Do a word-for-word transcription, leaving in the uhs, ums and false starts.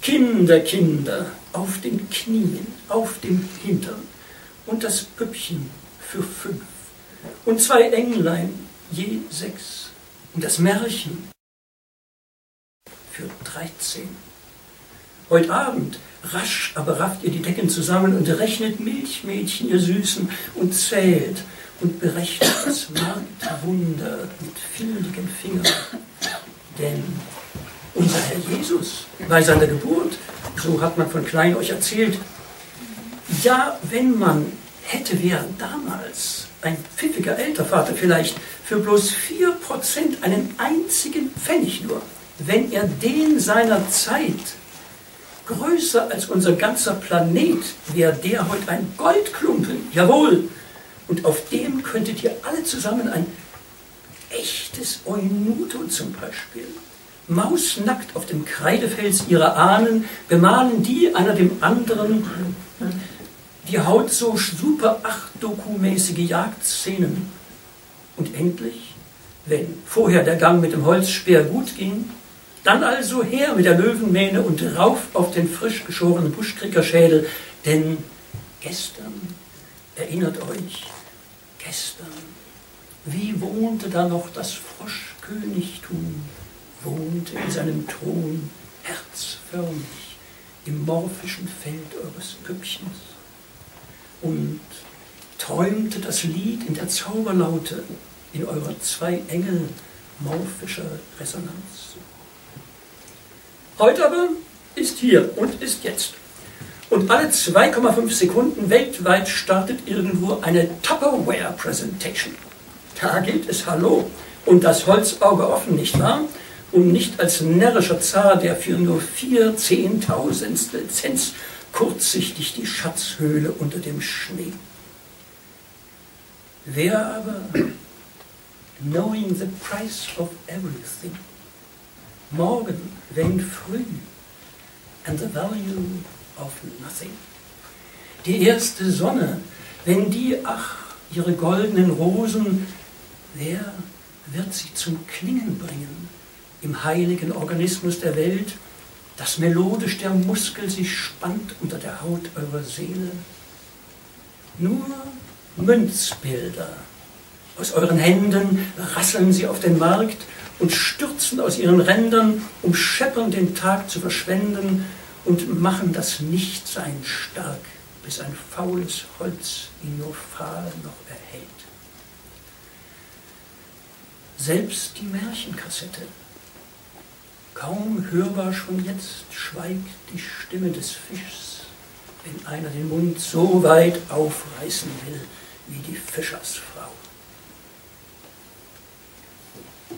Kinder, Kinder, auf den Knien, auf dem Hintern und das Püppchen für fünf und zwei Englein je sechs und das Märchen für dreizehn. Heute Abend, rasch aber rafft ihr die Decken zusammen und rechnet Milchmädchen, ihr Süßen, und zählt und berechnet das Marktwunder mit findigen Fingern. Denn unser Herr Jesus bei seiner Geburt, so hat man von klein euch erzählt, ja, wenn man hätte während damals ein pfiffiger Ältervater vielleicht für bloß vier Prozent einen einzigen Pfennig nur, wenn er den seiner Zeit größer als unser ganzer Planet, wäre der heute ein Goldklumpen, jawohl, und auf dem könntet ihr alle zusammen ein echtes Eunuto zum Beispiel, mausnackt auf dem Kreidefels ihrer Ahnen, bemalen die einer dem anderen die Haut so super acht-Doku-mäßige Jagdszenen. Und endlich, wenn vorher der Gang mit dem Holzspeer gut ging, dann also her mit der Löwenmähne und rauf auf den frisch geschorenen Buschkriegerschädel, denn gestern, erinnert euch, gestern, wie wohnte da noch das Froschkönigtum, wohnte in seinem Thron herzförmig im morphischen Feld eures Püppchens und träumte das Lied in der Zauberlaute in eurer zwei Engel morphischer Resonanz. Heute aber ist hier und ist jetzt. Und alle zwei Komma fünf Sekunden weltweit startet irgendwo eine Tupperware-Präsentation. Da gilt es Hallo und das Holzauge offen, nicht wahr? Und nicht als närrischer Zar, der für nur vier Zehntausendstel Cents kurzsichtig die Schatzhöhle unter dem Schnee. Wer aber, knowing the price of everything, morgen, wenn früh, and the value of nothing, die erste Sonne, wenn die, ach, ihre goldenen Rosen, wer wird sie zum Klingen bringen im heiligen Organismus der Welt, dass melodisch der Muskel sich spannt unter der Haut eurer Seele? Nur Münzbilder. Aus euren Händen rasseln sie auf den Markt und stürzen aus ihren Rändern, um scheppern den Tag zu verschwenden und machen das Nichtsein stark, bis ein faules Holz ihn nur fahl noch erhält. Selbst die Märchenkassette, kaum hörbar schon jetzt, schweigt die Stimme des Fischs, wenn einer den Mund so weit aufreißen will wie die Fischersfrau.